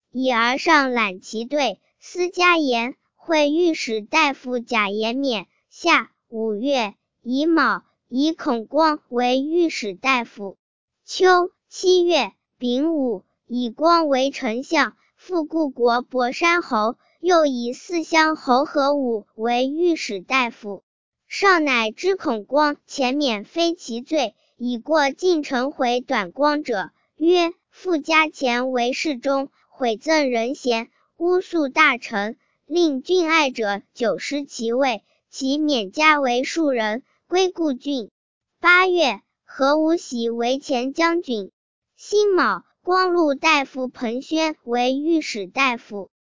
以而上览其对，司加言，会御史大夫贾延勉。夏5月，乙卯，以孔光为御史大夫。秋7月，丙午，以光为丞相，复故国博山侯，又以四乡侯何武为御史大夫。上乃知孔光前免非其罪，以过进城回短光者，曰：复加前为侍中，毁赠人贤，诬诉大臣，令郡爱者久失其位，其免加为庶人，归故郡。8月，何武喜为前将军。辛卯，光禄大夫彭宣为御史大夫。